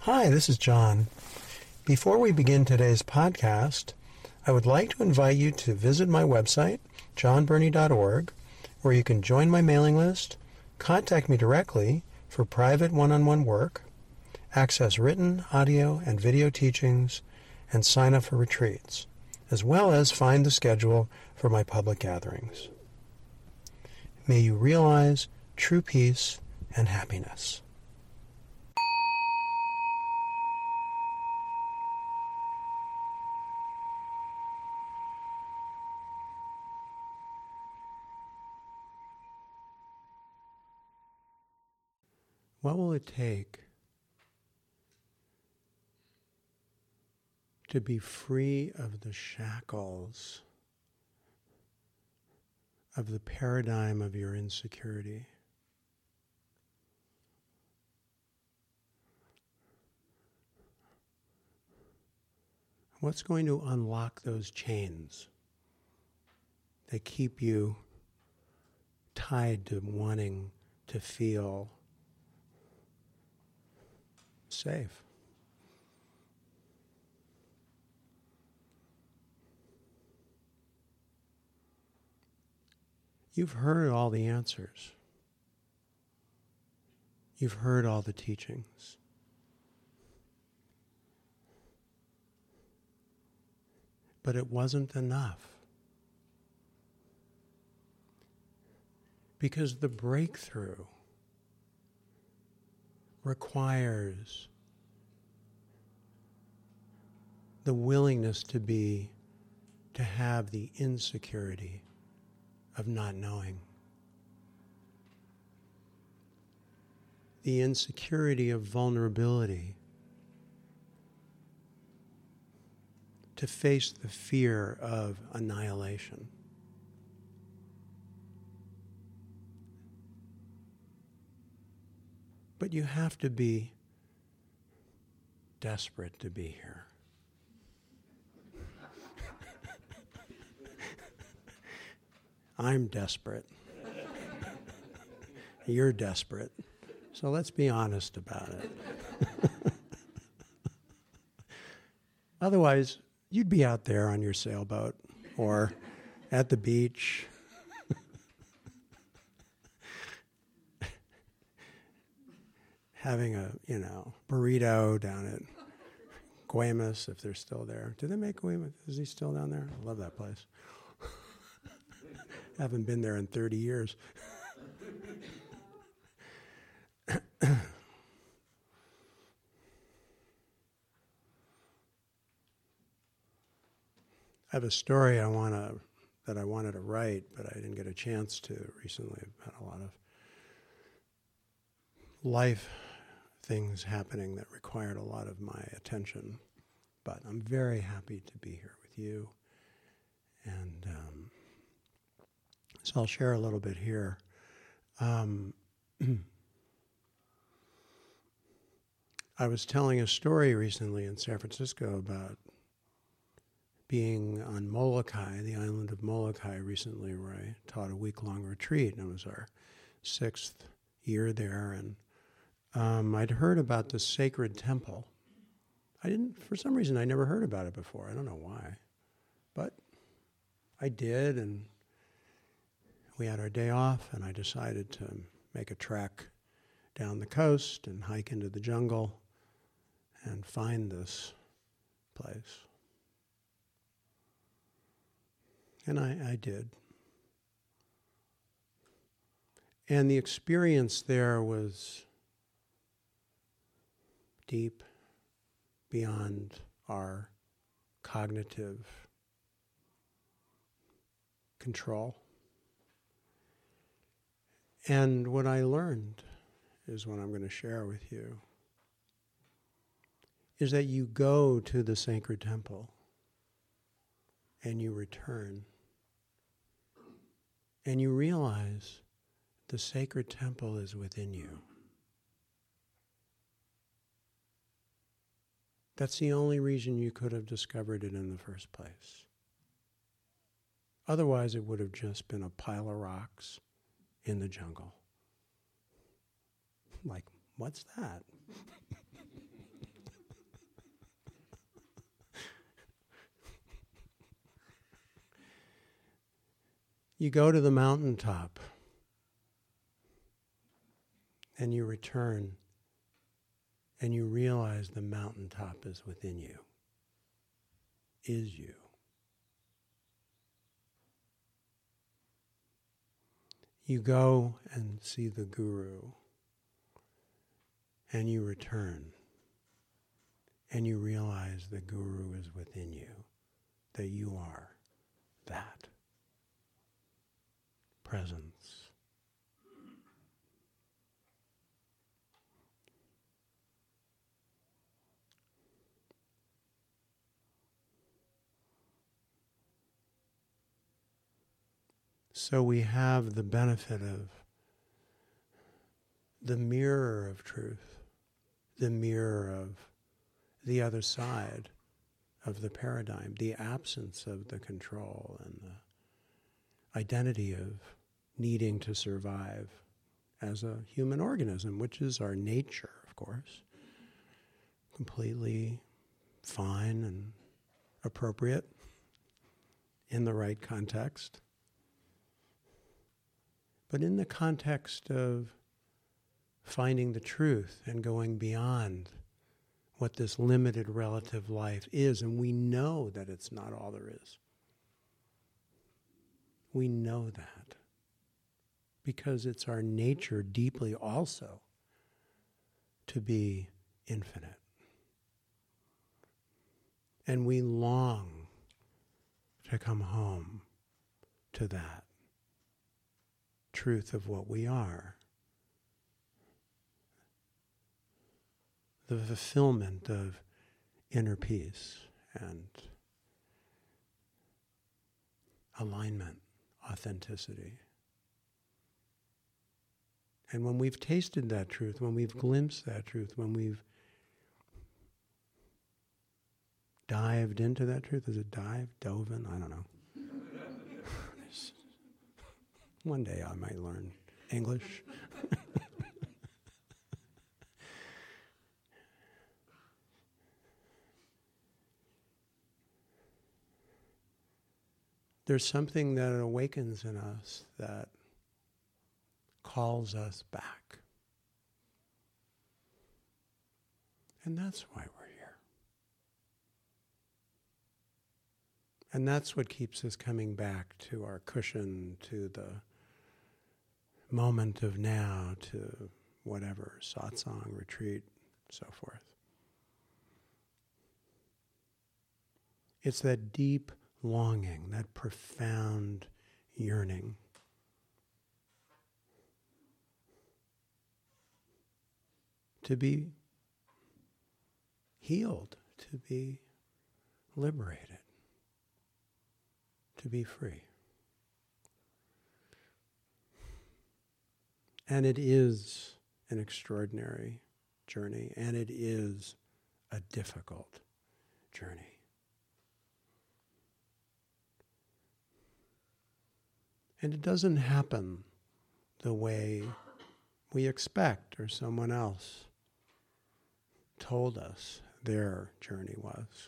Hi, this is John. Before we begin today's podcast, I would like to invite you to visit my website, johnburney.org, where you can join my mailing list, contact me directly for private one-on-one work, access written, audio, and video teachings, and sign up for retreats, as well as find the schedule for my public gatherings. May you realize true peace and happiness. What will it take to be free of the shackles of the paradigm of your insecurity? What's going to unlock those chains that keep you tied to wanting to feel safe? You've heard all the answers. You've heard all the teachings. But it wasn't enough. Because the breakthrough requires the willingness to have the insecurity of not knowing. The insecurity of vulnerability. To face the fear of annihilation. But you have to be desperate to be here. I'm desperate. You're desperate. So let's be honest about it. Otherwise, you'd be out there on your sailboat or at the beach. Having a, burrito down at Guaymas, if they're still there. Do they make Guaymas? Is he still down there? I love that place. Haven't been there in 30 years. I have a story that I wanted to write, but I didn't get a chance to recently. I've had a lot of life things happening that required a lot of my attention. But I'm very happy to be here with you. And so I'll share a little bit here. I was telling a story recently in San Francisco about being on Molokai, the island of Molokai recently, where I taught a week-long retreat, and it was our 6th year there, and I'd heard about the sacred temple. For some reason, I never heard about it before. I don't know why, but I did, and we had our day off, and I decided to make a trek down the coast and hike into the jungle and find this place. And I did. And the experience there was deep beyond our cognitive control. And what I learned is what I'm going to share with you, is that you go to the sacred temple and you return and you realize the sacred temple is within you. That's the only reason you could have discovered it in the first place. Otherwise, it would have just been a pile of rocks in the jungle. Like, what's that? You go to the mountaintop and you return and you realize the mountaintop is within you, is you. You go and see the Guru and you return and you realize the Guru is within you, that you are that presence. So we have the benefit of the mirror of truth, the mirror of the other side of the paradigm, the absence of the control and the identity of needing to survive as a human organism, which is our nature, of course, completely fine and appropriate in the right context. But in the context of finding the truth and going beyond what this limited relative life is, and we know that it's not all there is. We know that because it's our nature deeply also to be infinite. And we long to come home to that truth of what we are. The fulfillment of inner peace and alignment, authenticity. And when we've tasted that truth, when we've glimpsed that truth, when we've dived into that truth, is it dive? Dove in? I don't know. One day I might learn English. There's something that awakens in us that calls us back. And that's why we're here. And that's what keeps us coming back to our cushion, to the moment of now, to whatever, satsang, retreat, so forth. It's that deep longing, that profound yearning to be healed, to be liberated, to be free. And it is an extraordinary journey, and it is a difficult journey. And it doesn't happen the way we expect or someone else told us their journey was.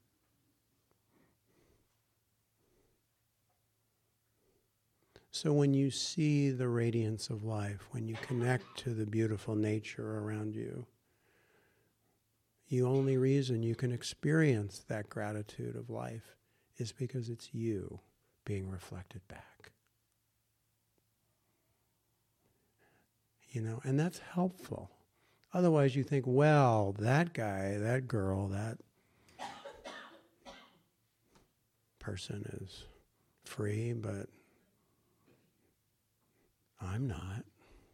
So when you see the radiance of life, when you connect to the beautiful nature around you, the only reason you can experience that gratitude of life is because it's you being reflected back. You know, and that's helpful. Otherwise you think, well, that guy, that girl, that person is free, but I'm not.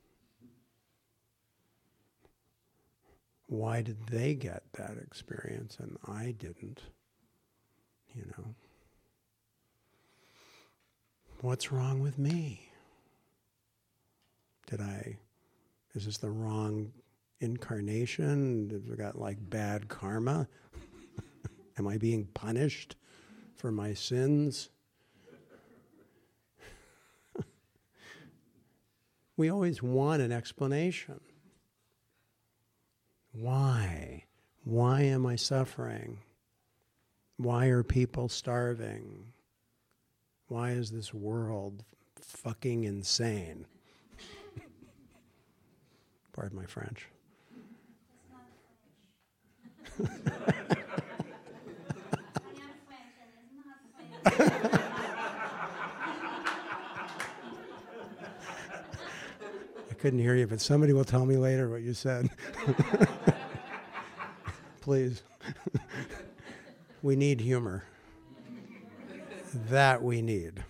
Why did they get that experience and I didn't? You know. What's wrong with me? Is this the wrong incarnation? Have I got like bad karma? Am I being punished for my sins? We always want an explanation. Why? Why am I suffering? Why are people starving? Why is this world fucking insane. Pardon my French. I couldn't hear you, but somebody will tell me later what you said. Please. We need humor. That we need.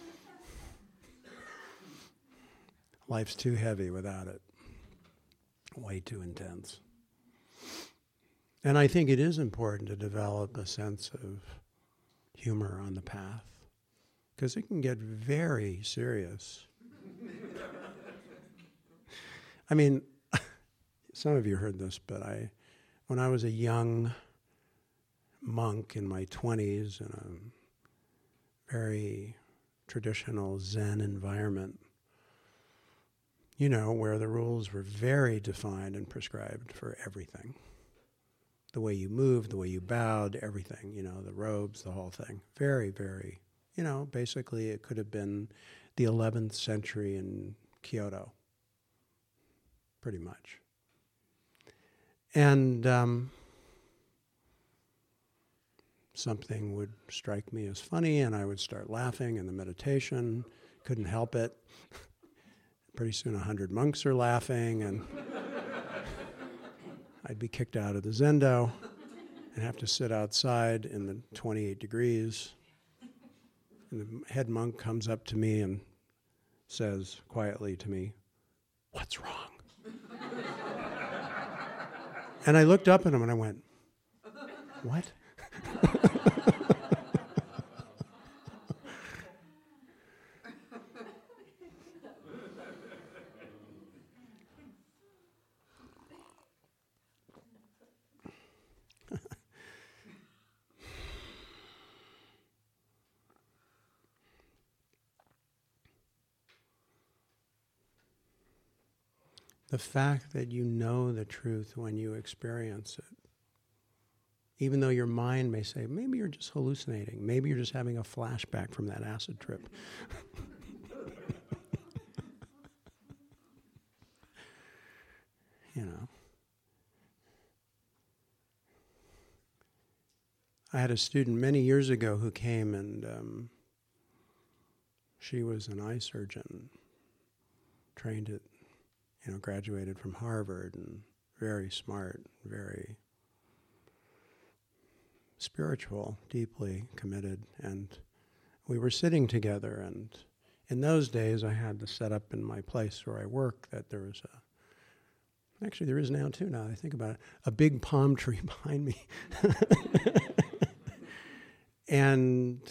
Life's too heavy without it. Way too intense. And I think it is important to develop a sense of humor on the path, because it can get very serious. I mean, some of you heard this, but when I was a young monk in my 20s in a very traditional Zen environment, where the rules were very defined and prescribed for everything. The way you moved, the way you bowed, everything, the robes, the whole thing. Very, very, basically it could have been the 11th century in Kyoto, pretty much. And something would strike me as funny, and I would start laughing in the meditation. Couldn't help it. Pretty soon 100 monks are laughing, and I'd be kicked out of the zendo and have to sit outside in the 28 degrees. And the head monk comes up to me and says quietly to me, "What's wrong?" And I looked up at him and I went, "What?" The fact that you know the truth when you experience it, even though your mind may say, maybe you're just hallucinating, maybe you're just having a flashback from that acid trip. I had a student many years ago who came, and she was an eye surgeon, trained at graduated from Harvard, and very smart, very spiritual, deeply committed. And we were sitting together, and in those days I had the setup in my place where I work that there was actually there is now too, now that I think about it, a big palm tree behind me. And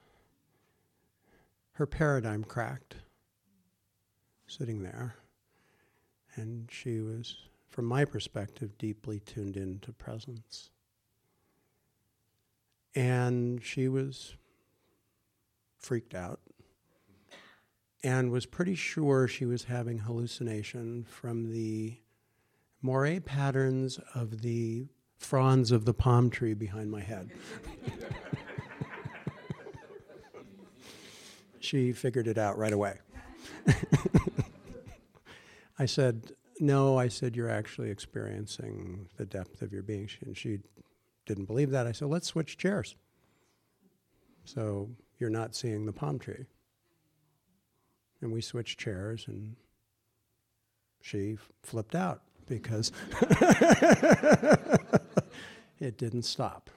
her paradigm cracked, sitting there. And she was, from my perspective, deeply tuned into presence. And she was freaked out and was pretty sure she was having hallucination from the moire patterns of the fronds of the palm tree behind my head. She figured it out right away. I said, no, you're actually experiencing the depth of your being. And she didn't believe that. I said, let's switch chairs. So you're not seeing the palm tree. And we switched chairs, and she flipped out because it didn't stop.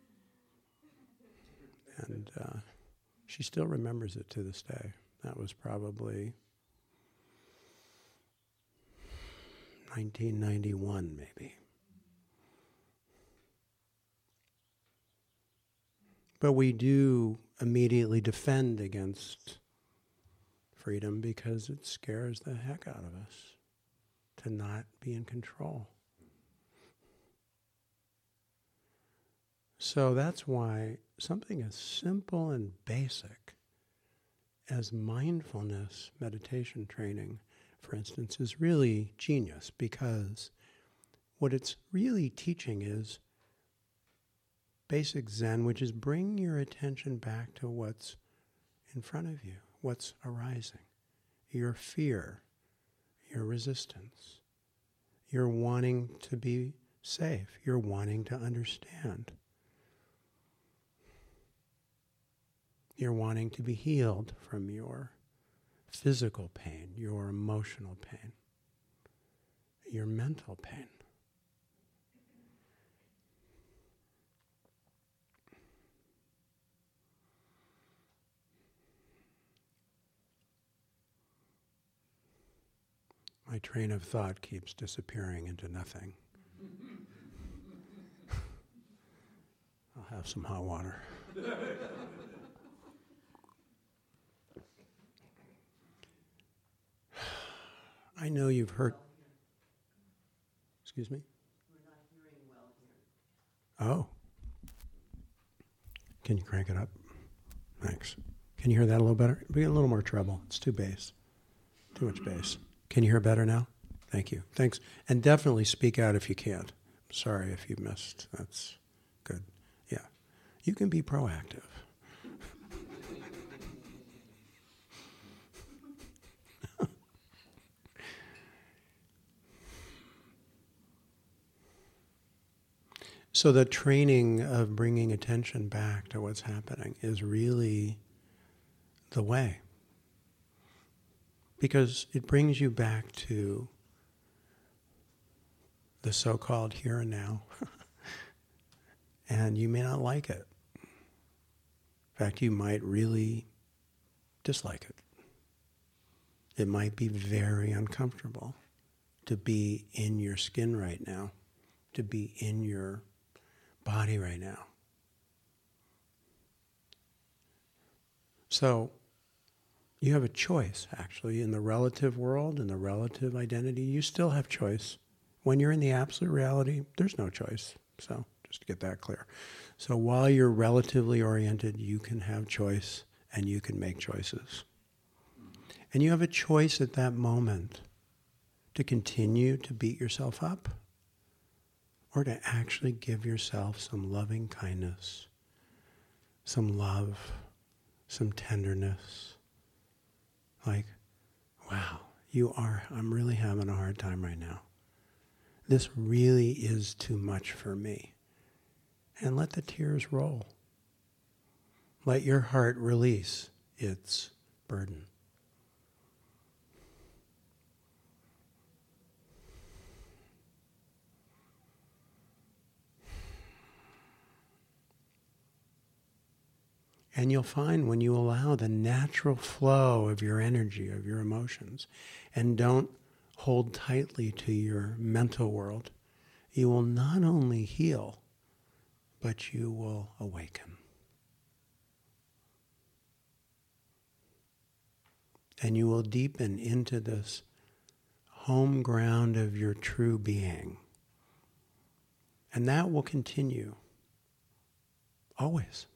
And she still remembers it to this day. That was probably 1991, maybe. But we do immediately defend against freedom because it scares the heck out of us to not be in control. So that's why something as simple and basic as mindfulness meditation training, for instance, is really genius, because what it's really teaching is basic Zen, which is bring your attention back to what's in front of you, what's arising. Your fear, your resistance. You're wanting to be safe. You're wanting to understand. You're wanting to be healed from your physical pain, your emotional pain, your mental pain. My train of thought keeps disappearing into nothing. I'll have some hot water. I know you've heard. Excuse me? We're not hearing well here. Oh. Can you crank it up? Thanks. Can you hear that a little better? We get a little more treble. It's too bass. Too much bass. Can you hear better now? Thank you. Thanks. And definitely speak out if you can't. Sorry if you missed. That's good. Yeah. You can be proactive. So the training of bringing attention back to what's happening is really the way. Because it brings you back to the so-called here and now. And you may not like it. In fact, you might really dislike it. It might be very uncomfortable to be in your skin right now, to be in your body right now. So you have a choice, actually, in the relative world, in the relative identity. You still have choice. When you're in the absolute reality, there's no choice. So just to get that clear. So while you're relatively oriented, you can have choice and you can make choices. And you have a choice at that moment to continue to beat yourself up or to actually give yourself some loving kindness, some love, some tenderness. Like, wow, I'm really having a hard time right now. This really is too much for me. And let the tears roll. Let your heart release its burden. And you'll find when you allow the natural flow of your energy, of your emotions, and don't hold tightly to your mental world, you will not only heal, but you will awaken. And you will deepen into this home ground of your true being. And that will continue always.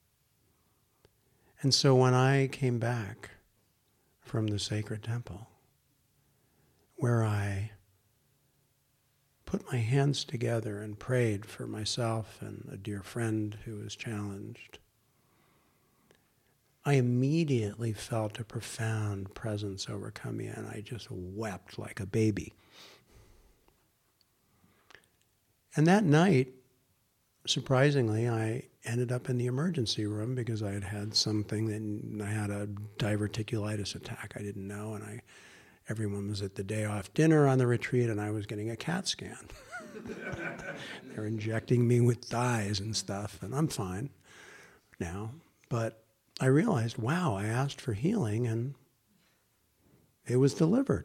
And so when I came back from the sacred temple, where I put my hands together and prayed for myself and a dear friend who was challenged, I immediately felt a profound presence overcome me, and I just wept like a baby. And that night, surprisingly, I ended up in the emergency room because I had had something that I had a diverticulitis attack I didn't know, and everyone was at the day off dinner on the retreat, and I was getting a CAT scan. They're injecting me with dyes and stuff, and I'm fine now. But I realized, wow, I asked for healing, and it was delivered.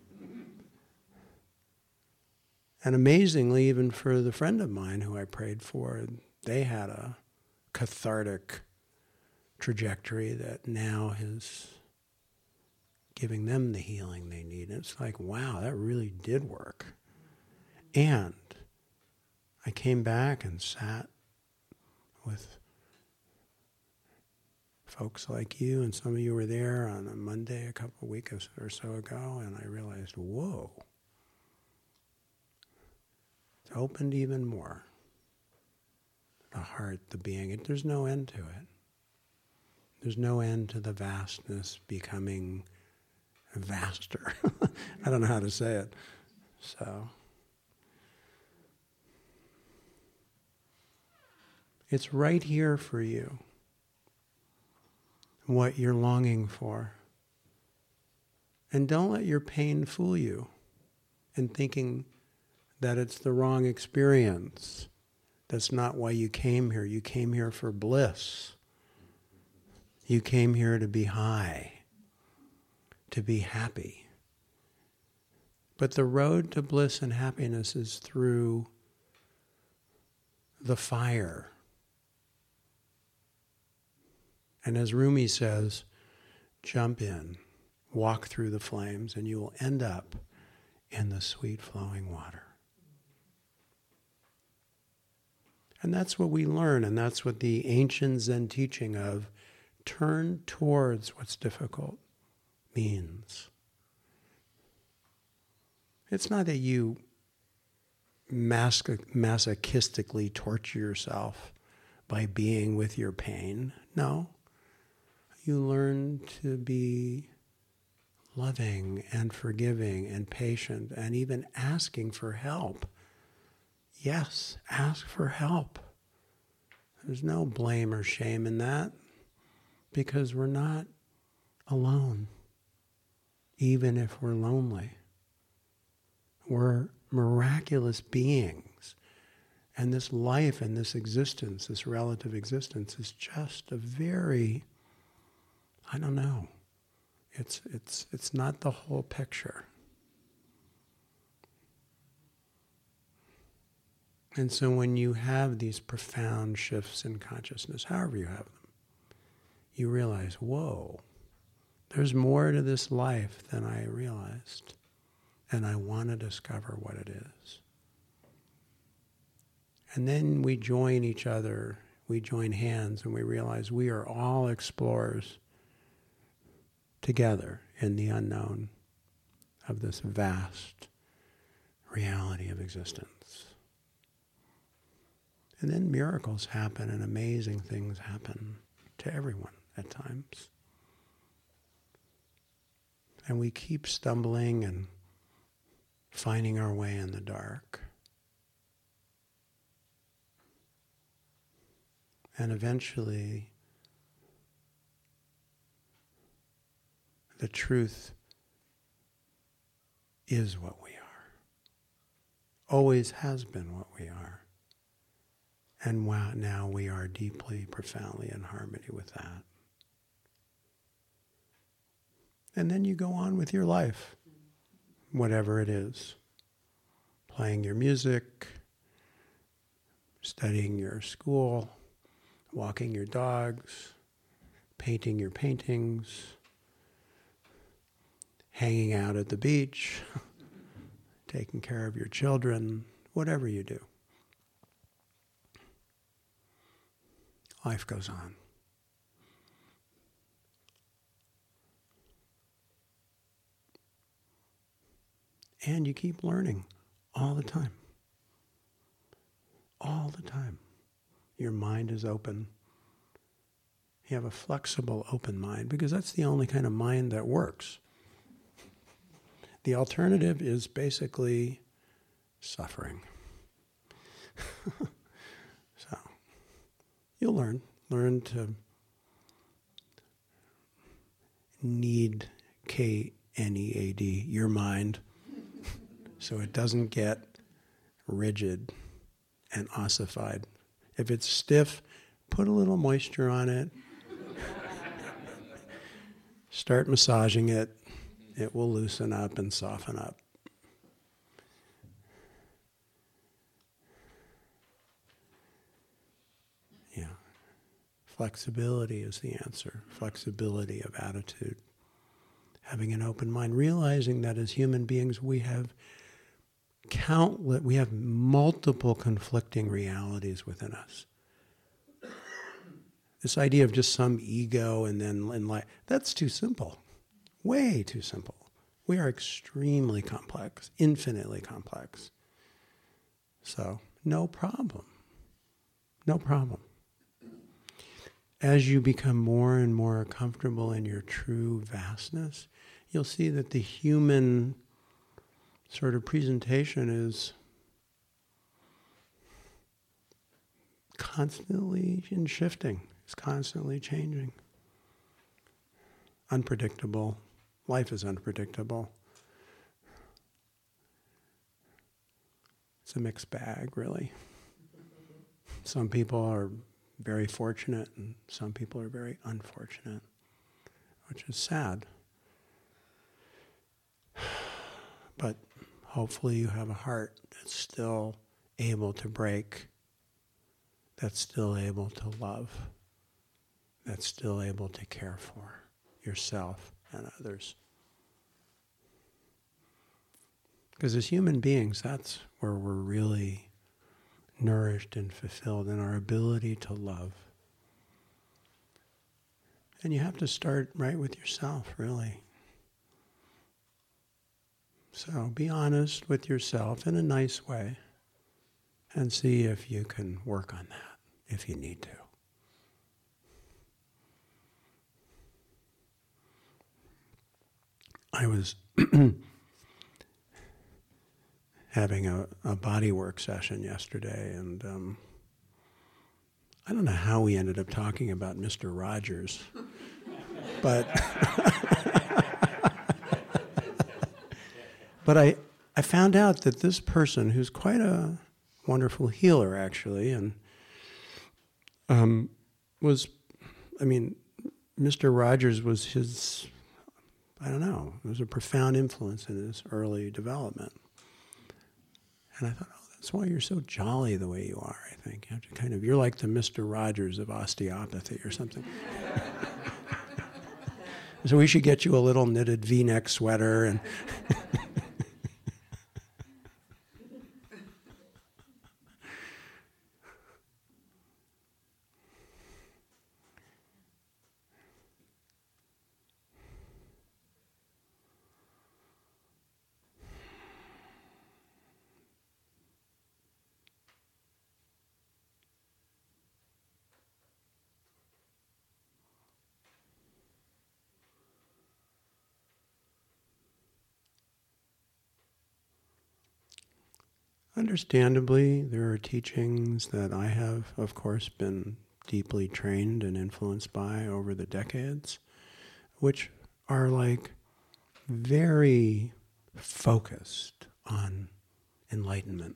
And amazingly, even for the friend of mine who I prayed for, they had a cathartic trajectory that now is giving them the healing they need. And it's like, wow, that really did work. And I came back and sat with folks like you, and some of you were there on a Monday a couple of weeks or so ago, and I realized, whoa. It's opened even more. The heart, the being, there's no end to it. There's no end to the vastness becoming vaster. I don't know how to say it. So it's right here for you, what you're longing for. And don't let your pain fool you in thinking that it's the wrong experience. That's not why you came here. You came here for bliss. You came here to be high, to be happy. But the road to bliss and happiness is through the fire. And as Rumi says, jump in, walk through the flames, and you will end up in the sweet flowing water. And that's what we learn, and that's what the ancient Zen teaching of turn towards what's difficult means. It's not that you masochistically torture yourself by being with your pain. No. You learn to be loving and forgiving and patient and even asking for help. Yes, ask for help. There's no blame or shame in that because we're not alone, even if we're lonely. We're miraculous beings. And this life and this existence, this relative existence, is just a very, I don't know, it's not the whole picture. And so when you have these profound shifts in consciousness, however you have them, you realize, whoa, there's more to this life than I realized. And I want to discover what it is. And then we join each other, we join hands, and we realize we are all explorers together in the unknown of this vast reality of existence. And then miracles happen and amazing things happen to everyone at times. And we keep stumbling and finding our way in the dark. And eventually, the truth is what we are. Always has been what we are. And now we are deeply, profoundly in harmony with that. And then you go on with your life, whatever it is. Playing your music, studying your school, walking your dogs, painting your paintings, hanging out at the beach, taking care of your children, whatever you do. Life goes on. And you keep learning all the time. All the time. Your mind is open. You have a flexible, open mind because that's the only kind of mind that works. The alternative is basically suffering. So, you'll learn to need K-N-E-A-D, your mind, so it doesn't get rigid and ossified. If it's stiff, put a little moisture on it. Start massaging it. It will loosen up and soften up. Yeah. Flexibility is the answer. Flexibility of attitude. Having an open mind. Realizing that as human beings we have multiple conflicting realities within us. This idea of just some ego and then in life, that's too simple. Way too simple. We are extremely complex, infinitely complex. So, no problem. No problem. as you become more and more comfortable in your true vastness, you'll see that the human sort of presentation is constantly in shifting. It's constantly changing. Unpredictable. Life is unpredictable. It's a mixed bag, really. Some people are very fortunate and some people are very unfortunate, which is sad. But hopefully you have a heart that's still able to break, that's still able to love, that's still able to care for yourself and others. Because as human beings, that's where we're really nourished and fulfilled in our ability to love. And you have to start right with yourself, really. So be honest with yourself in a nice way and see if you can work on that, if you need to. I was having a bodywork session yesterday, and I don't know how we ended up talking about Mr. Rogers, but but I found out that this person, who's quite a wonderful healer, actually, and Mr. Rogers was his, it was a profound influence in his early development. And I thought, that's why you're so jolly the way you are, I think. You have to you're like the Mr. Rogers of osteopathy or something. So we should get you a little knitted V-neck sweater and understandably, there are teachings that I have, of course, been deeply trained and influenced by over the decades, which are like very focused on enlightenment.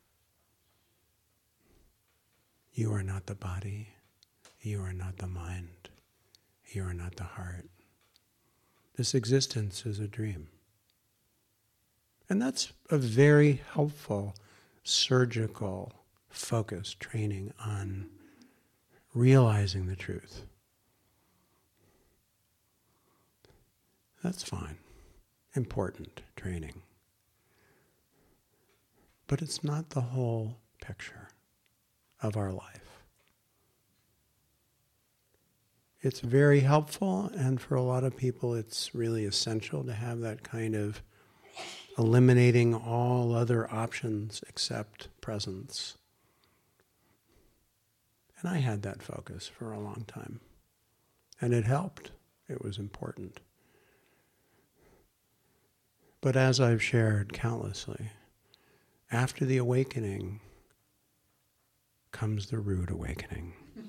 You are not the body. You are not the mind. You are not the heart. This existence is a dream. And that's a very helpful surgical focus training on realizing the truth. That's fine. Important training. But it's not the whole picture of our life. It's very helpful, and for a lot of people it's really essential to have that kind of eliminating all other options except presence. And I had that focus for a long time. And it helped. It was important. But as I've shared countlessly, after the awakening comes the rude awakening,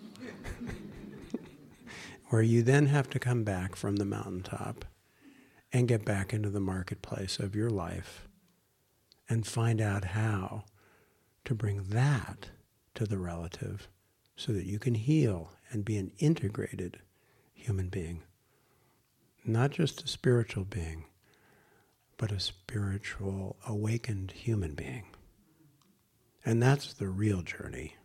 where you then have to come back from the mountaintop and get back into the marketplace of your life and find out how to bring that to the relative so that you can heal and be an integrated human being. Not just a spiritual being, but a spiritual, awakened human being. And that's the real journey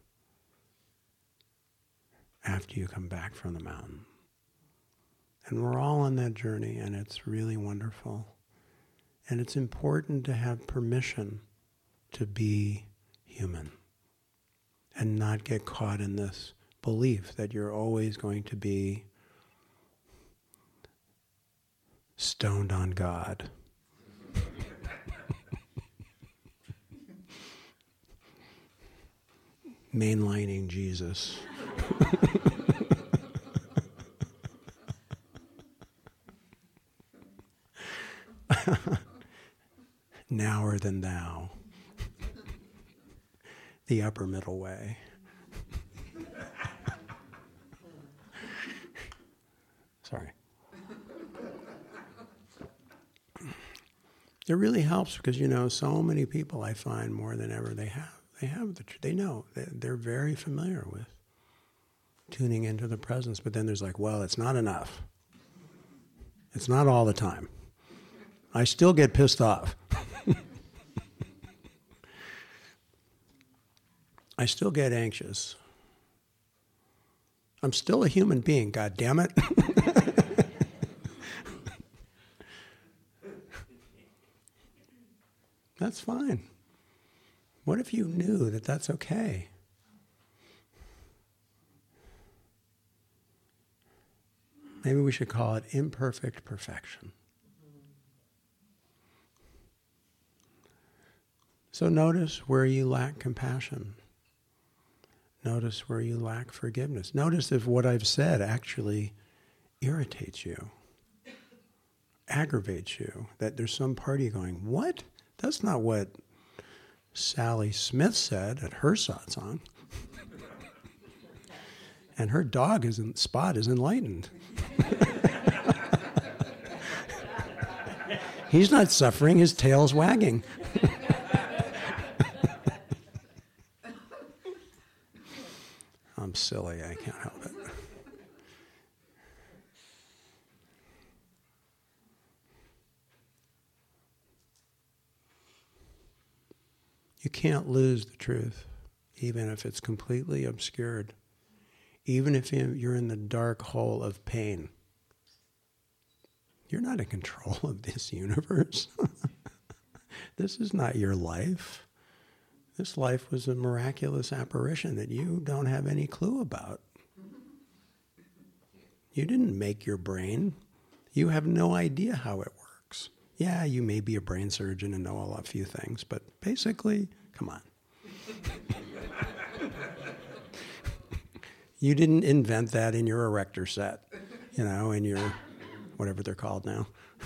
after you come back from the mountain. And we're all on that journey, and it's really wonderful. And it's important to have permission to be human and not get caught in this belief that you're always going to be stoned on God. Mainlining Jesus. nower than thou. The upper middle way. Sorry. It really helps because, so many people I find more than ever, they have the truth. They know. They're very familiar with tuning into the presence. But then there's like, well, it's not enough. It's not all the time. I still get pissed off. I still get anxious. I'm still a human being, God damn it. That's fine. What if you knew that that's okay? Maybe we should call it imperfect perfection. So notice where you lack compassion. Notice where you lack forgiveness. Notice if what I've said actually irritates you, aggravates you, that there's some part of you going, what? That's not what Sally Smith said at her satsang. And her dog Spot is enlightened. He's not suffering, his tail's wagging. I'm silly, I can't help it. You can't lose the truth, even if it's completely obscured, even if you're in the dark hole of pain. You're not in control of this universe. This is not your life. This life was a miraculous apparition that you don't have any clue about. You didn't make your brain. You have no idea how it works. Yeah, you may be a brain surgeon and know a few things, but basically, come on. You didn't invent that in your erector set, in your, whatever they're called now.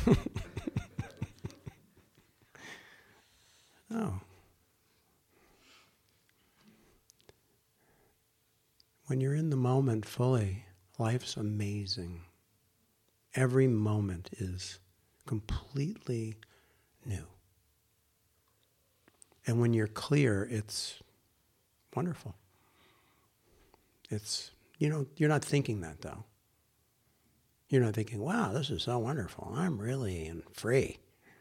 No. When you're in the moment fully, life's amazing. Every moment is completely new. And when you're clear, it's wonderful. It's, you're not thinking that though. You're not thinking, wow, this is so wonderful. I'm really free.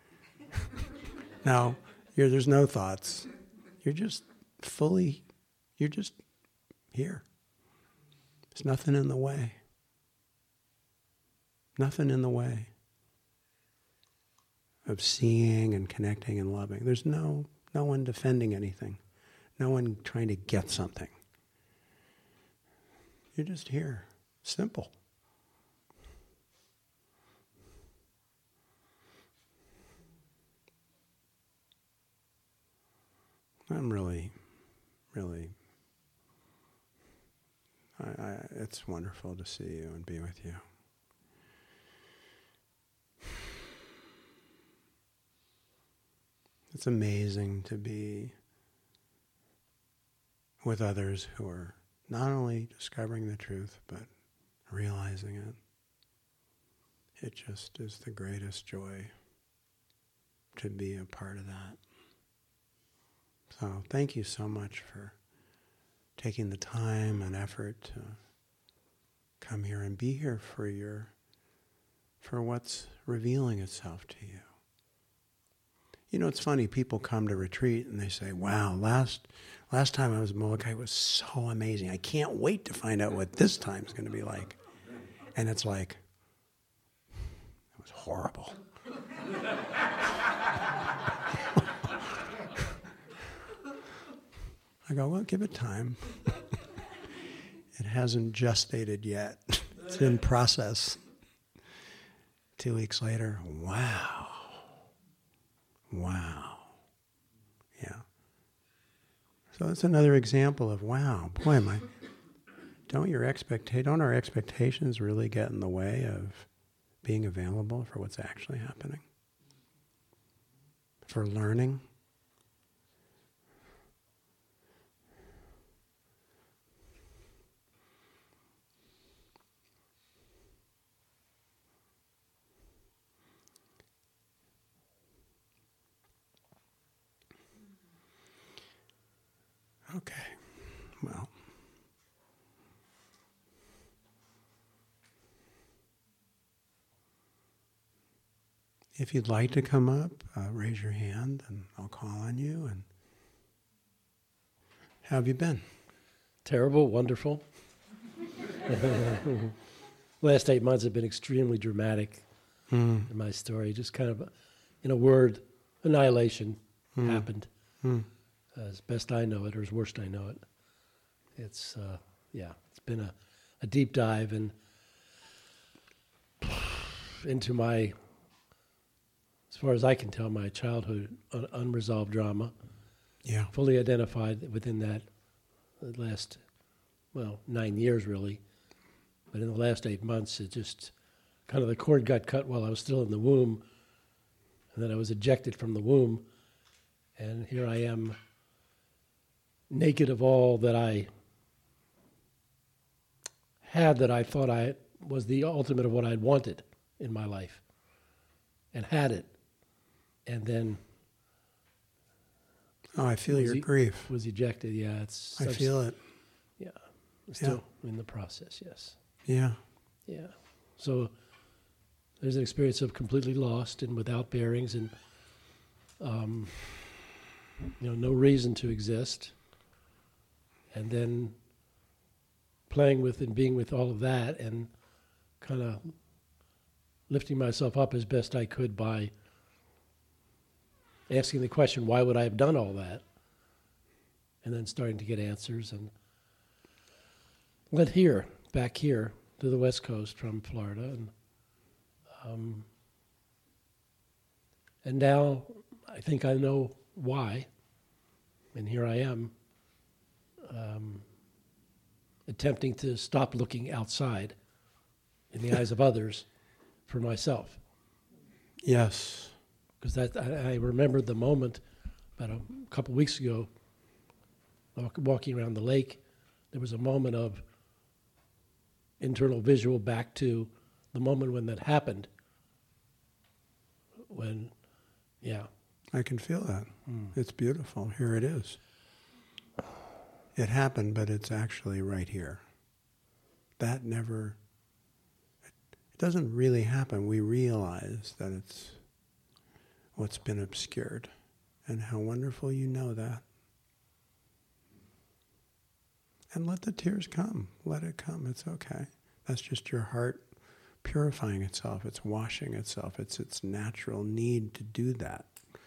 No, there's no thoughts. You're just you're just here. There's nothing in the way. Nothing in the way of seeing and connecting and loving. There's no one defending anything. No one trying to get something. You're just here. Simple. I'm really, it's wonderful to see you and be with you. It's amazing to be with others who are not only discovering the truth, but realizing it. It just is the greatest joy to be a part of that. So thank you so much for taking the time and effort to come here and be here for what's revealing itself to you. It's funny, people come to retreat and they say, wow, last time I was in Molokai was so amazing. I can't wait to find out what this time's going to be like. And it's like, it was horrible. I go, well, give it time. It hasn't gestated yet. It's in process. 2 weeks later, wow. Yeah. So that's another example of, wow, boy, don't our expectations really get in the way of being available for what's actually happening? for learning. Okay, well. If you'd like to come up, raise your hand and I'll call on you. And how have you been? Terrible, wonderful. Last 8 months have been extremely dramatic in my story. Just kind of, in a word, annihilation happened. As best I know it, or as worst I know it. It's, it's been a deep dive into my, as far as I can tell, my childhood unresolved drama. Yeah. Fully identified within that last, 9 years really. But in the last 8 months, it just, kind of the cord got cut while I was still in the womb. And then I was ejected from the womb. And here I am, naked of all that I had, that I thought I was the ultimate of what I'd wanted in my life. And had it. And then... Oh, I feel your grief. Was ejected, yeah. I feel it. Yeah. I'm still in the process, yes. Yeah. Yeah. So there's an experience of completely lost and without bearings and, no reason to exist. And then playing with and being with all of that and kind of lifting myself up as best I could by asking the question, why would I have done all that? And then starting to get answers and back here to the West Coast from Florida. And now I think I know why. And here I am, attempting to stop looking outside in the eyes of others for myself. Yes. Because I remember the moment about a couple weeks ago, walking around the lake, there was a moment of internal visual back to the moment when that happened. When, yeah. I can feel that. It's beautiful. Here it is. It happened, but it's actually right here. It doesn't really happen. We realize that it's what's been obscured. And how wonderful you know that. And let the tears come. Let it come. It's okay. That's just your heart purifying itself. It's washing itself. It's its natural need to do that.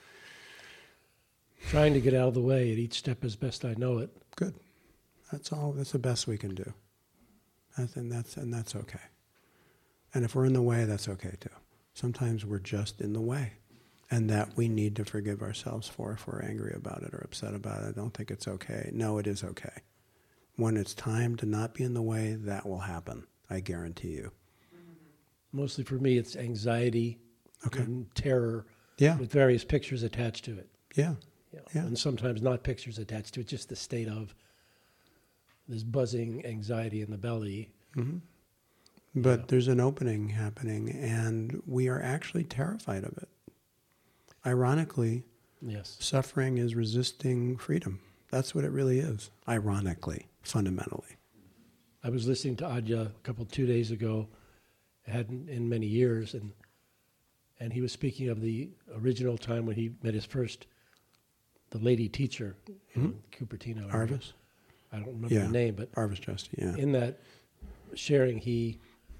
Trying to get out of the way at each step as best I know it. Good. That's all. That's the best we can do. And that's okay. And if we're in the way, that's okay too. Sometimes we're just in the way. And that we need to forgive ourselves for if we're angry about it or upset about it. I don't think it's okay. No, it is okay. When it's time to not be in the way, that will happen. I guarantee you. Mostly for me, it's anxiety and terror with various pictures attached to it. Yeah. And sometimes not pictures attached to it, just the state of this buzzing anxiety in the belly. Mm-hmm. But there's an opening happening, and we are actually terrified of it. Ironically, suffering is resisting freedom. That's what it really is, ironically, fundamentally. I was listening to Adya 2 days ago, hadn't in many years, and he was speaking of the original time when he met his first, the lady teacher in Cupertino. Arvis? I don't remember the name, but Arvis Justy, in that sharing, he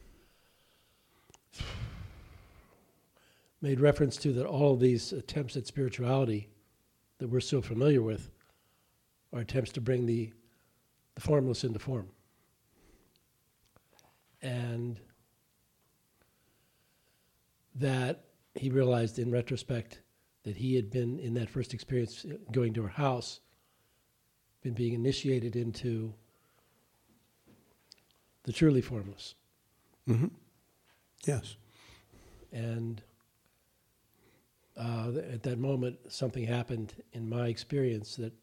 made reference to that all of these attempts at spirituality that we're so familiar with are attempts to bring the formless into form. And that he realized in retrospect that he had been, in that first experience going to her house, been being initiated into the truly formless. Mm-hmm. Yes. And at that moment, something happened in my experience that,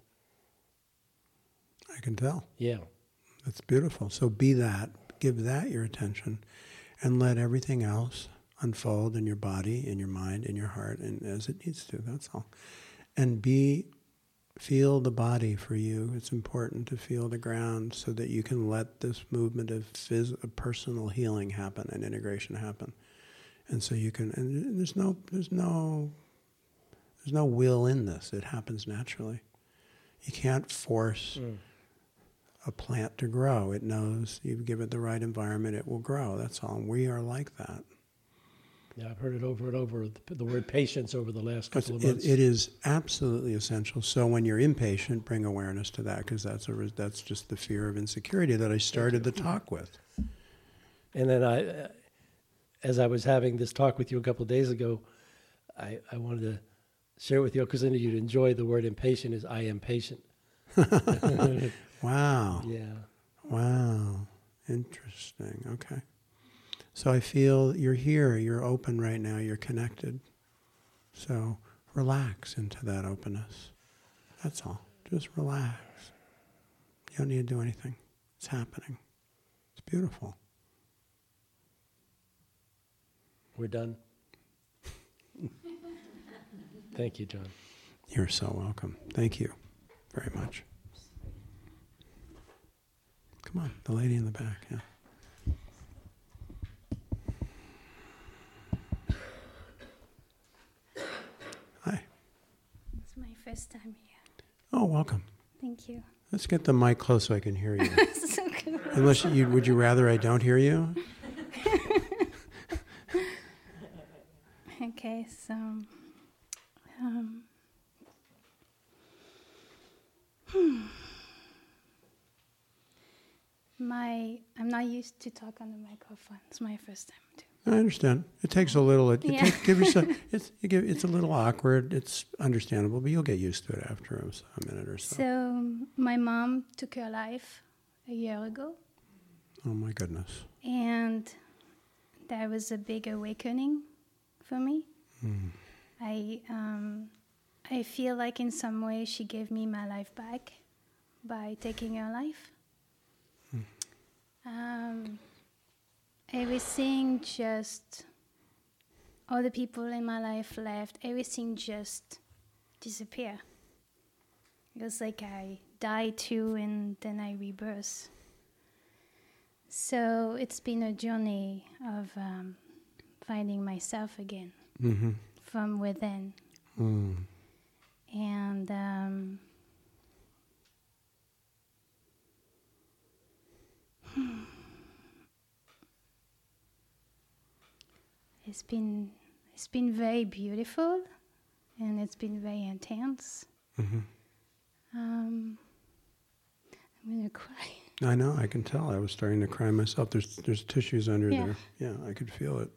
I can tell. yeah, That's beautiful. So be that. Give that your attention and let everything else unfold in your body, in your mind, in your heart, and as it needs to. That's all. And feel the body for you. It's important to feel the ground so that you can let this movement of personal healing happen and integration happen. And so you can, and there's no will in this. It happens naturally. You can't force a plant to grow. It knows you give it the right environment, it will grow. That's all. And we are like that. yeah, I've heard it over and over, the word patience over the last couple of months. It is absolutely essential. So when you're impatient, bring awareness to that, because that's just the fear of insecurity that I started the talk with. And then as I was having this talk with you a couple of days ago, I wanted to share with you, because I knew you'd enjoy the word impatient, is I am patient. Wow. Yeah. Wow. Interesting. Okay. So I feel you're here, you're open right now, you're connected. So relax into that openness. That's all. Just relax. You don't need to do anything. It's happening. It's beautiful. We're done. Thank you, John. You're so welcome. Thank you very much. Come on, the lady in the back, yeah. Hi. It's my first time here. Oh, welcome. Thank you. Let's get the mic close so I can hear you. So good. Unless would you rather I don't hear you? Okay, so I'm not used to talk on the microphone. It's my first time too. I understand. It takes a little. Yeah. Give yourself. It's a little awkward. It's understandable, but you'll get used to it after a minute or so. So my mom took her life a year ago, Oh my goodness. and that was a big awakening for me. Mm. I feel like in some way she gave me my life back by taking her life. Everything just, all the people in my life left, everything just disappeared. It was like I died too and then I rebirth. So it's been a journey of finding myself again from within. Mm. And it's been very beautiful, and it's been very intense. Mm-hmm. I'm gonna cry. I know. I can tell. I was starting to cry myself. There's tissues under Yeah. there. Yeah, I could feel it.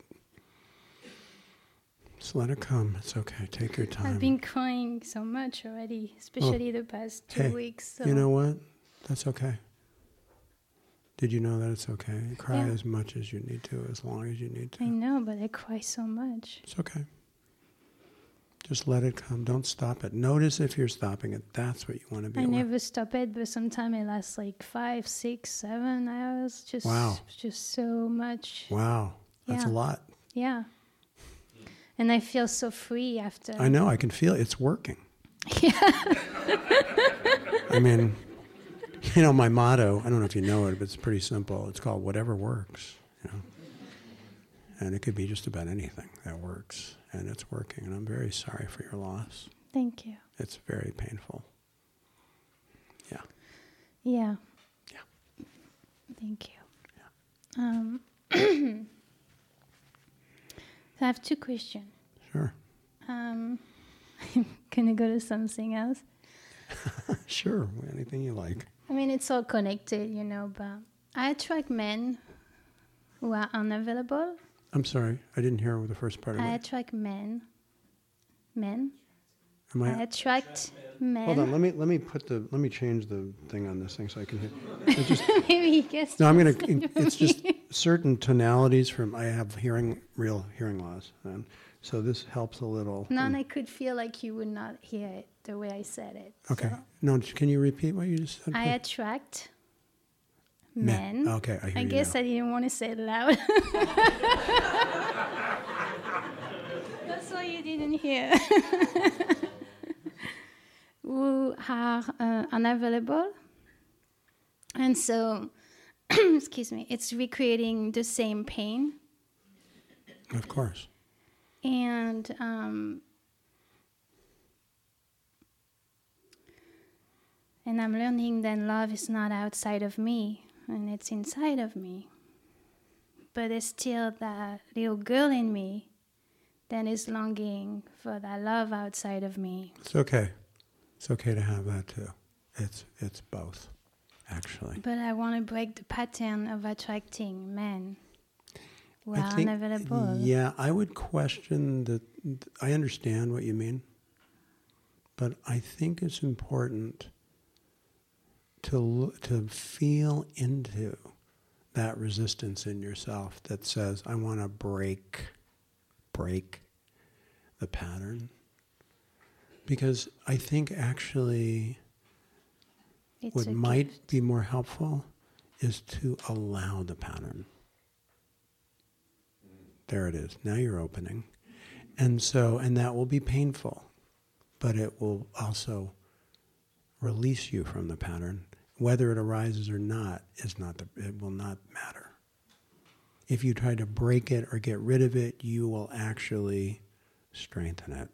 Just let it come. It's okay. Take your time. I've been crying so much already, especially the past 2 Hey, weeks. So. You know what? That's okay. Did you know that it's okay? Cry Yeah. as much as you need to, as long as you need to. I know, but I cry so much. It's okay. Just let it come. Don't stop it. Notice if you're stopping it. That's what you want to be I aware. never stop it, but sometimes it lasts like 5, 6, 7 hours. Just so much. Wow. That's a Yeah. lot. Yeah. And I feel so free after. I know. I can feel it. It's working. Yeah. I mean, my motto, I don't know if you know it, but it's pretty simple. It's called whatever works, And it could be just about anything that works, and it's working. And I'm very sorry for your loss. Thank you. It's very painful. Yeah. Yeah. Yeah. Thank you. So I have 2 questions. Sure. I'm gonna go to something else. Sure. Anything you like. I mean, it's all connected, but I attract men who are unavailable. I'm sorry. I didn't hear the first part of I it. attract men. Men. Am I attract men. Hold on. Let me change the thing on this thing so I can hear. It just, Maybe he gets. no, I'm going to, it's just certain tonalities from, I have real hearing loss. And So this helps a little. None I could feel like you would not hear it the way I said it. Okay. So No, can you repeat what you just said? I please? attract men. Okay, I hear I you guess now. I didn't want to say it loud. That's why you didn't hear. Who are unavailable. And so, excuse me, it's recreating the same pain. Of course. And I'm learning that love is not outside of me, and it's inside of me. But there's still that little girl in me that is longing for that love outside of me. It's okay. It's okay to have that too. It's both, actually. But I want to break the pattern of attracting men who I are think- unavailable. Yeah, I would question that. I understand what you mean, but I think it's important to feel into that resistance in yourself that says, I want to break the pattern. Because I think actually It's what a might gift. be more helpful is to allow the pattern. There it is. Now you're opening. And that will be painful, but it will also release you from the pattern. Whether it arises or not it will not matter. If you try to break it or get rid of it, you will actually strengthen it.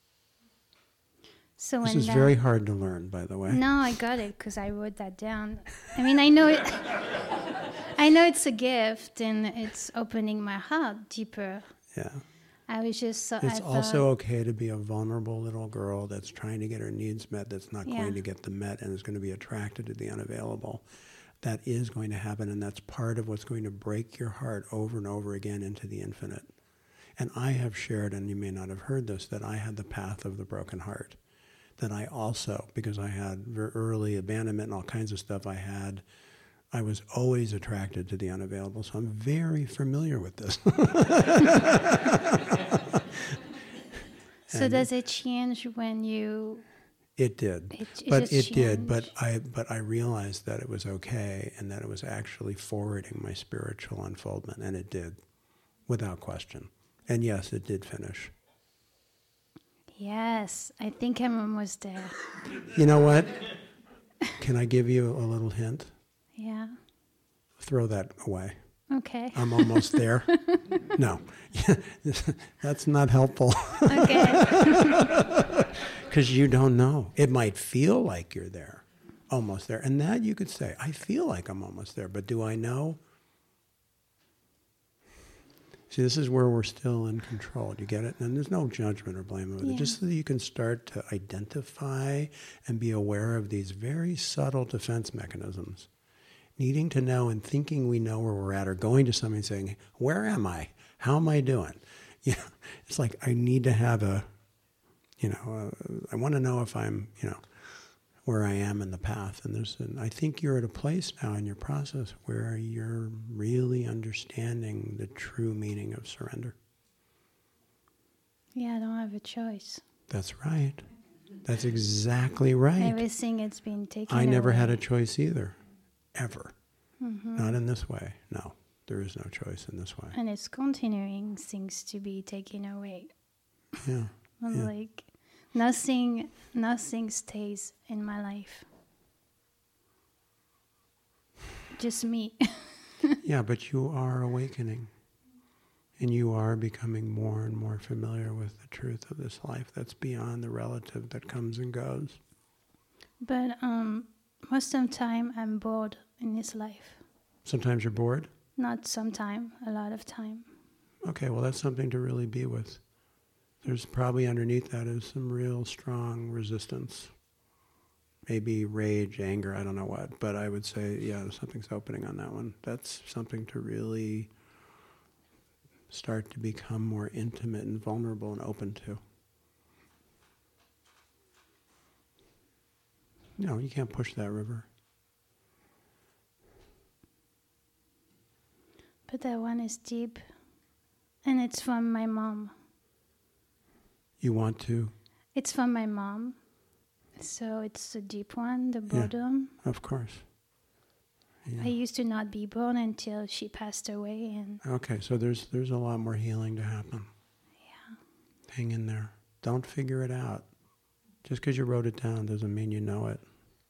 So This when is very hard to learn, by the way. No, I got it because I wrote that down. I mean, I know it. I know it's a gift and it's opening my heart deeper. Yeah. I was just so. It's I also thought, okay to be a vulnerable little girl that's trying to get her needs met, that's not Yeah. going to get them met, and is going to be attracted to the unavailable. That is going to happen, and that's part of what's going to break your heart over and over again into the infinite. And I have shared, and you may not have heard this, that I had the path of the broken heart. That I also, because I had very early abandonment and all kinds of stuff I was always attracted to the unavailable, so I'm very familiar with this. so does it change when you? It did, It but just it did. But changed. I realized that it was okay, and that it was actually forwarding my spiritual unfoldment, and it did, without question. And yes, it did finish. Yes, I think I'm almost there. You know what? Can I give you a little hint? Yeah. Throw that away. Okay. I'm almost there. No, that's not helpful. Okay. Because you don't know. It might feel like you're there, almost there. And that you could say, I feel like I'm almost there, but do I know? See, this is where we're still in control. Do you get it? And there's no judgment or blame with Yeah. it. Just so that you can start to identify and be aware of these very subtle defense mechanisms. Needing to know and thinking we know where we're at, or going to somebody and saying, where am I? How am I doing? You know, it's like I need to have I want to know if I'm, where I am in the path. And I think you're at a place now in your process where you're really understanding the true meaning of surrender. Yeah, I don't have a choice. That's right. That's exactly right. Everything it's been taken I never away. had a choice either, ever. Mm-hmm. Not in this way. No, there is no choice in this way. And it's continuing things to be taken away. Yeah. I'm Yeah. like, nothing stays in my life. Just me. Yeah, but you are awakening. And you are becoming more and more familiar with the truth of this life that's beyond the relative that comes and goes. But most of the time I'm bored in this life. Sometimes you're bored. Not sometime, a lot of time. Okay, well, that's something to really be with. There's probably underneath that is some real strong resistance. Maybe rage, anger, I don't know what. But I would say, yeah, something's opening on that one. That's something to really start to become more intimate and vulnerable and open to. No, you can't push that river. But that one is deep. And it's from my mom. You want to? It's from my mom. So it's a deep one, the boredom. Of course. Yeah. I used to not be born until she passed away, and Okay, so there's a lot more healing to happen. yeah. Hang in there. Don't figure it out. Just because you wrote it down doesn't mean you know it.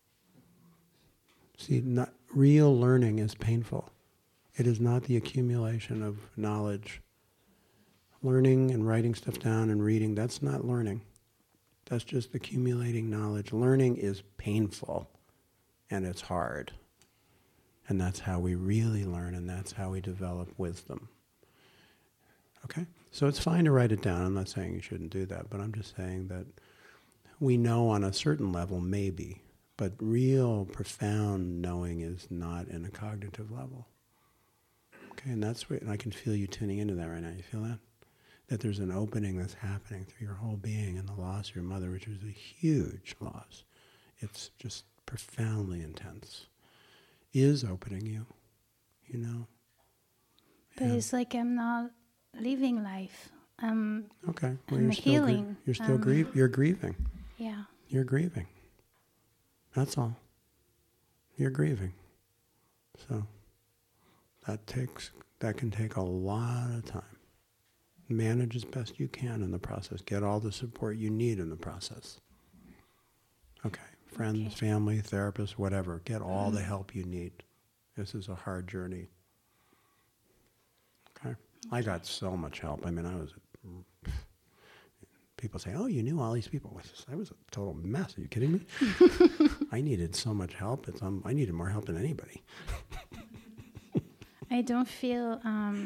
See, real learning is painful. It is not the accumulation of knowledge. Learning and writing stuff down and reading, that's not learning. That's just accumulating knowledge. Learning is painful, and it's hard. And that's how we really learn, and that's how we develop wisdom. Okay? So it's fine to write it down. I'm not saying you shouldn't do that, but I'm just saying that we know on a certain level, maybe, but real profound knowing is not in a cognitive level. Okay, and that's where, and I can feel you tuning into that right now. You feel that? That there's an opening that's happening through your whole being, and the loss of your mother, which was a huge loss. It's just profoundly intense. Is opening you, you know? But it's like I'm not living life. Okay, well, I'm healing. You're still You're grieving. Yeah. You're grieving. That's all. You're grieving. So that can take a lot of time. Manage as best you can in the process. Get all the support you need in the process. Okay. Friends, family, therapists, whatever. Get all the help you need. This is a hard journey. Okay? I got so much help. I mean, people say, oh, you knew all these people. I was a total mess. Are you kidding me? I needed so much help. I needed more help than anybody. I don't feel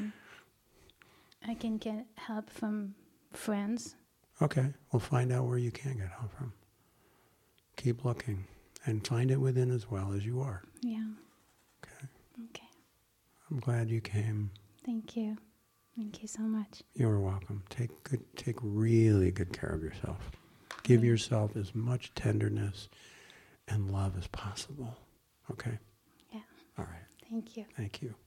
I can get help from friends. Okay. Well, find out where you can get help from. Keep looking and find it within as well as you are. Yeah. Okay. Okay. I'm glad you came. Thank you. Thank you so much. You're welcome. Take really good care of yourself. Give yourself as much tenderness and love as possible. Okay? Yeah. All right. Thank you. Thank you.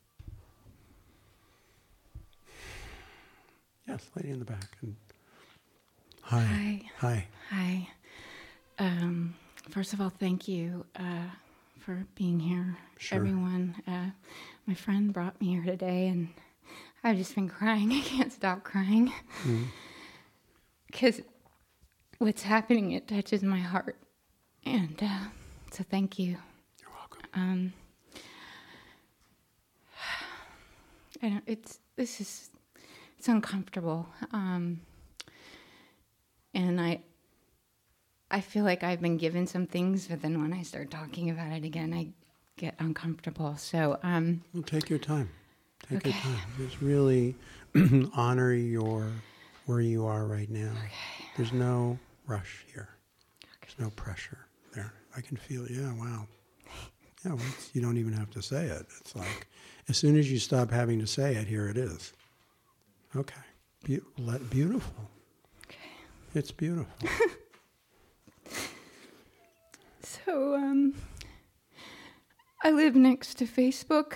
Yes, lady in the back. And hi. Hi. Hi. Hi. First of all, thank you for being here, Sure. everyone. My friend brought me here today, and I've just been crying. I can't stop crying. Because what's happening, it touches my heart. And so thank you. You're welcome. It's uncomfortable. And I feel like I've been given some things, but then when I start talking about it again, I get uncomfortable. So, Well, take your time. Take your Okay. time. Just really honor where you are right now. Okay. There's no rush here. There's no pressure there. I can feel, yeah, wow. Yeah, well, you don't even have to say it. It's like, as soon as you stop having to say it, here it is. Okay. Beautiful. Okay. It's beautiful. So, I live next to Facebook,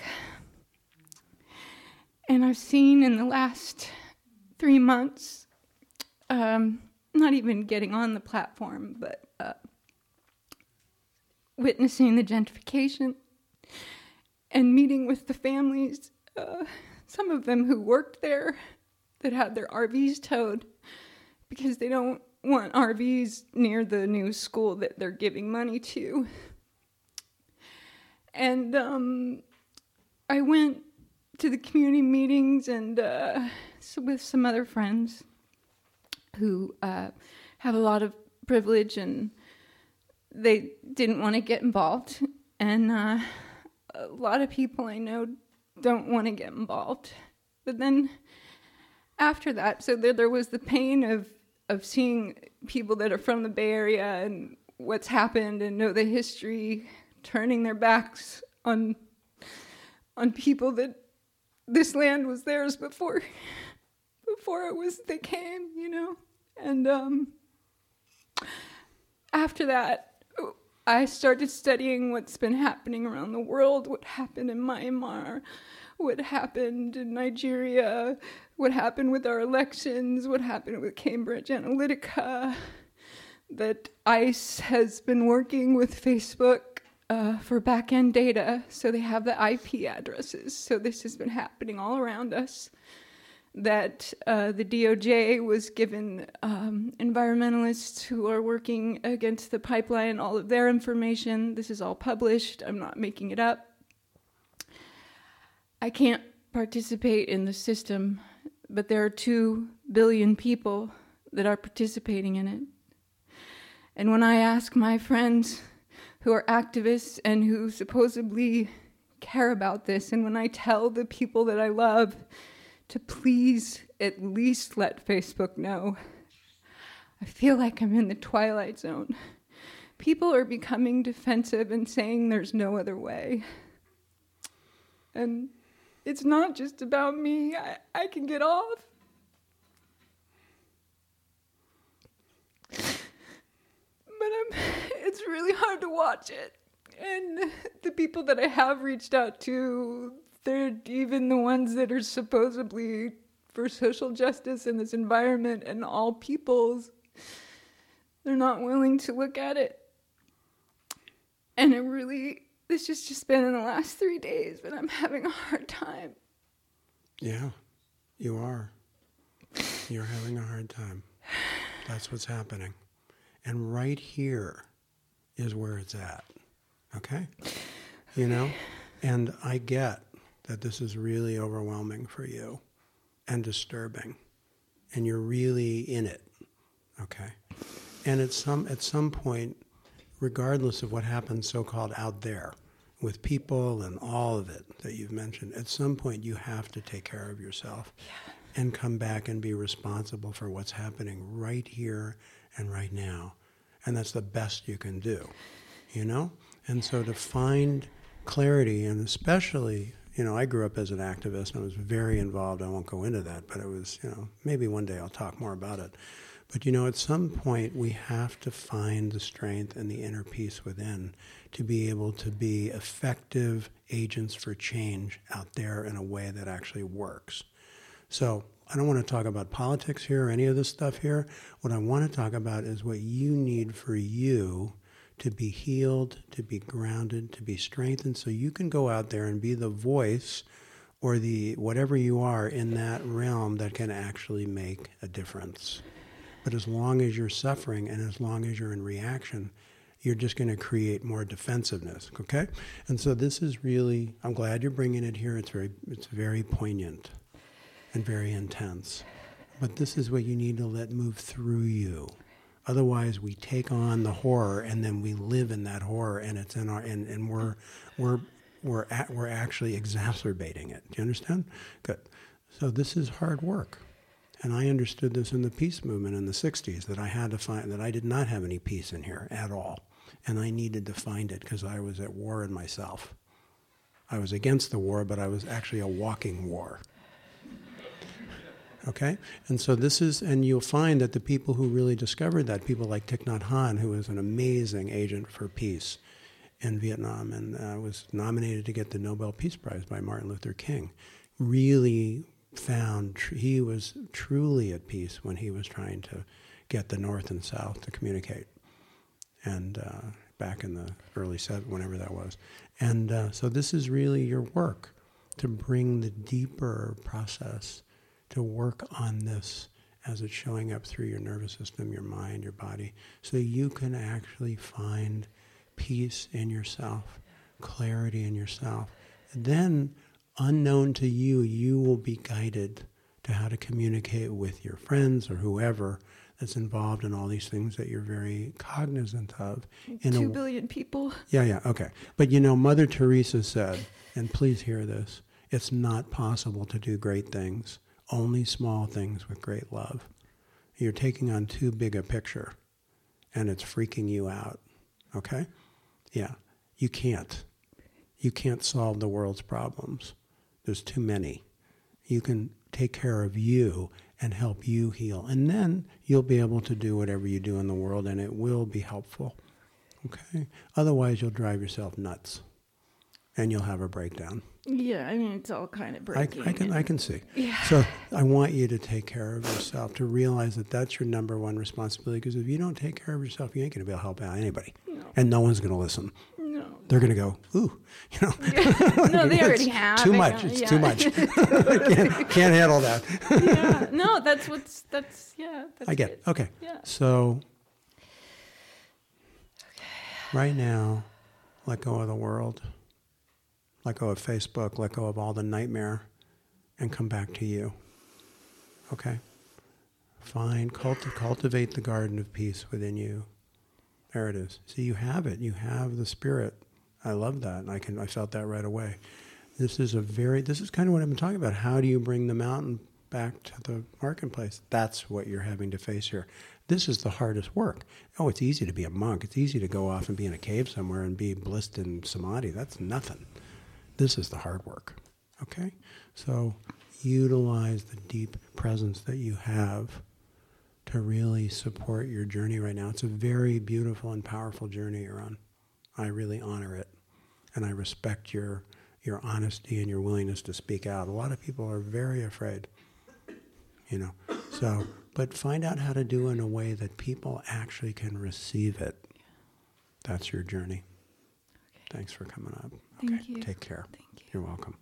and I've seen in the last 3 months, not even getting on the platform, but witnessing the gentrification and meeting with the families, some of them who worked there that had their RVs towed because they don't want RVs near the new school that they're giving money to. And I went to the community meetings and with some other friends who have a lot of privilege, and they didn't want to get involved. And a lot of people I know don't want to get involved. But then after that, so there was the pain of seeing people that are from the Bay Area and what's happened and know the history, turning their backs on people that this land was theirs before they came, you know. And after that, I started studying what's been happening around the world, what happened in Myanmar, what happened in Nigeria, what happened with our elections, what happened with Cambridge Analytica, that ICE has been working with Facebook for back-end data, so they have the IP addresses. So this has been happening all around us. That the DOJ was given environmentalists who are working against the pipeline all of their information. This is all published. I'm not making it up. I can't participate in the system, but there are 2 billion people that are participating in it. And when I ask my friends who are activists and who supposedly care about this, and when I tell the people that I love to please at least let Facebook know, I feel like I'm in the twilight zone. People are becoming defensive and saying there's no other way. And it's not just about me. I can get off. But it's really hard to watch it. And the people that I have reached out to, they're even the ones that are supposedly for social justice in this environment and all peoples. They're not willing to look at it. And this has just been in the last 3 days, but I'm having a hard time. Yeah, you are. You're having a hard time. That's what's happening. And right here is where it's at. Okay? You know? And I get that this is really overwhelming for you and disturbing. And you're really in it. Okay? And at some point, regardless of what happens so-called out there with people and all of it that you've mentioned, at some point you have to take care of yourself and come back and be responsible for what's happening right here and right now. And that's the best you can do, you know? And so to find clarity, and especially, you know, I grew up as an activist and I was very involved. I won't go into that, but it was, you know, maybe one day I'll talk more about it. But, you know, at some point we have to find the strength and the inner peace within to be able to be effective agents for change out there in a way that actually works. So I don't want to talk about politics here or any of this stuff here. What I want to talk about is what you need for you to be healed, to be grounded, to be strengthened, so you can go out there and be the voice or the whatever you are in that realm that can actually make a difference. But as long as you're suffering and as long as you're in reaction, you're just going to create more defensiveness, okay? And so this is really, I'm glad you're bringing it here. It's very poignant and very intense. But this is what you need to let move through you. Otherwise, we take on the horror and then we live in that horror, and it's in our and we're actually exacerbating it. Do you understand? Good. So this is hard work. And I understood this in the peace movement in the 60s, that I had to find that I did not have any peace in here at all. And I needed to find it because I was at war in myself. I was against the war, but I was actually a walking war. Okay? And so this is, and you'll find that the people who really discovered that, people like Thich Nhat Hanh, who was an amazing agent for peace in Vietnam and was nominated to get the Nobel Peace Prize by Martin Luther King, really found he was truly at peace when he was trying to get the North and South to communicate, and back in the early 70s, whenever that was. And so this is really your work, to bring the deeper process, to work on this as it's showing up through your nervous system, your mind, your body, so you can actually find peace in yourself, clarity in yourself. And then, unknown to you, you will be guided to how to communicate with your friends or whoever that's involved in all these things that you're very cognizant of. 2 billion people. Yeah, okay. But you know, Mother Teresa said, and please hear this, it's not possible to do great things, only small things with great love. You're taking on too big a picture, and it's freaking you out, okay? Yeah, you can't. You can't solve the world's problems. There's too many. You can take care of you and help you heal. And then you'll be able to do whatever you do in the world, and it will be helpful. Okay? Otherwise, you'll drive yourself nuts and you'll have a breakdown. Yeah, I mean, it's all kind of breaking. I can see. Yeah. So I want you to take care of yourself, to realize that that's your number one responsibility, because if you don't take care of yourself, you ain't going to be able to help out anybody. No. And no one's going to listen. No. They're going to go, ooh, No, they already have. Too much. It's too much. can't handle that. Yeah. No, that's I get it. Okay. Yeah. So right now, let go of the world. Let go of Facebook. Let go of all the nightmare and come back to you. Okay? Find, cultivate the garden of peace within you. There it is. See, you have it. You have the spirit. I love that. And I felt that right away. This is kind of what I've been talking about. How do you bring the mountain back to the marketplace? That's what you're having to face here. This is the hardest work. Oh, it's easy to be a monk. It's easy to go off and be in a cave somewhere and be blissed in samadhi. That's nothing. This is the hard work. Okay? So utilize the deep presence that you have to really support your journey right now. It's a very beautiful and powerful journey you're on. I really honor it. And I respect your honesty and your willingness to speak out. A lot of people are very afraid, So, but find out how to do it in a way that people actually can receive it. That's your journey. Okay. Thanks for coming up. Okay. Thank you. Take care. Thank you. You're welcome.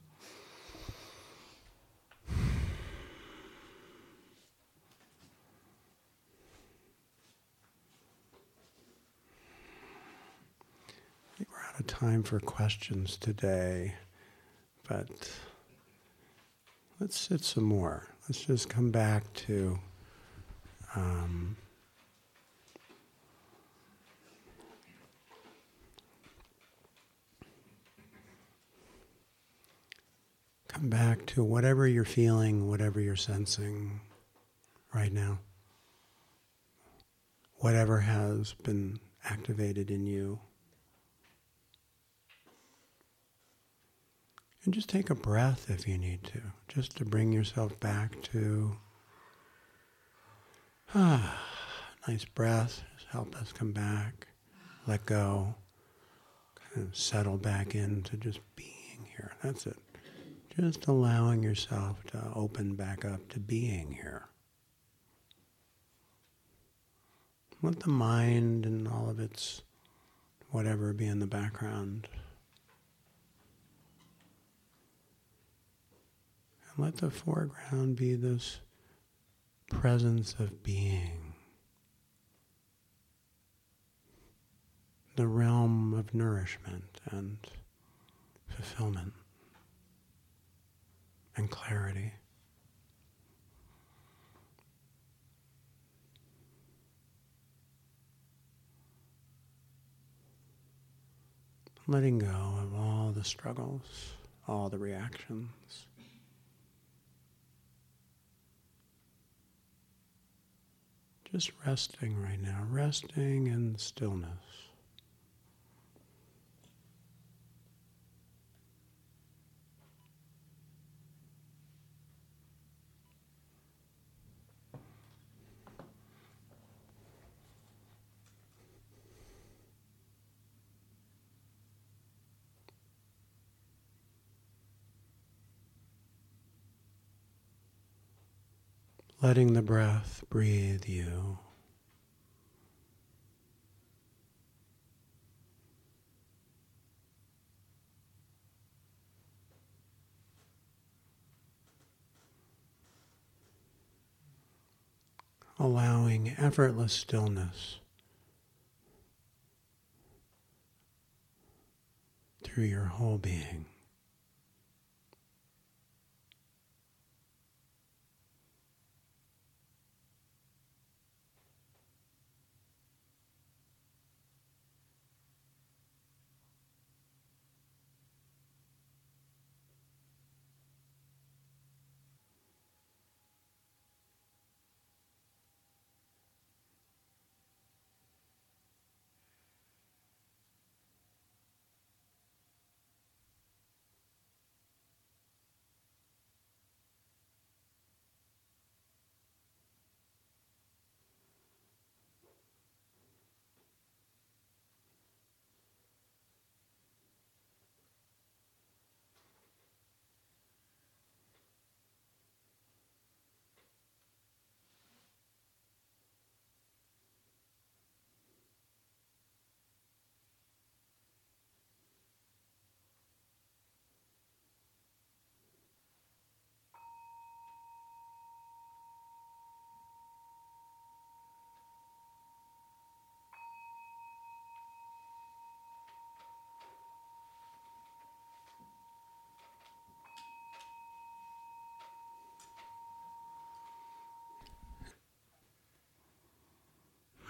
I think we're out of time for questions today, but let's sit some more. Let's just come back to whatever you're feeling, whatever you're sensing right now, whatever has been activated in you. And just take a breath if you need to, just to bring yourself back to nice breath. Just help us come back, let go, kind of settle back into just being here. That's it. Just allowing yourself to open back up to being here. Let the mind and all of its whatever be in the background. And let the foreground be this presence of being. The realm of nourishment and fulfillment and clarity. Letting go of all the struggles, all the reactions. Just resting right now, resting in stillness. Letting the breath breathe you. Allowing effortless stillness through your whole being.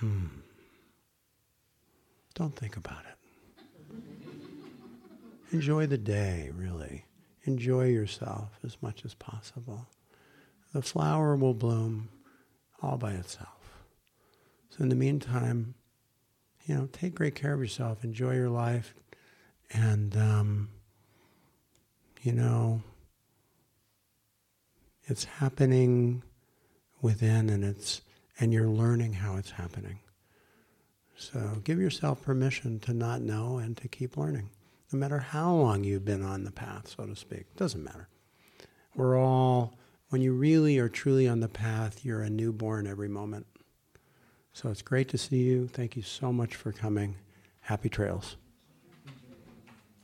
Don't think about it. Enjoy the day, really. Enjoy yourself as much as possible. The flower will bloom all by itself. So in the meantime, take great care of yourself. Enjoy your life. And, it's happening within, and you're learning how it's happening. So give yourself permission to not know and to keep learning. No matter how long you've been on the path, so to speak. It doesn't matter. We're all, when you really are truly on the path, you're a newborn every moment. So it's great to see you. Thank you so much for coming. Happy trails.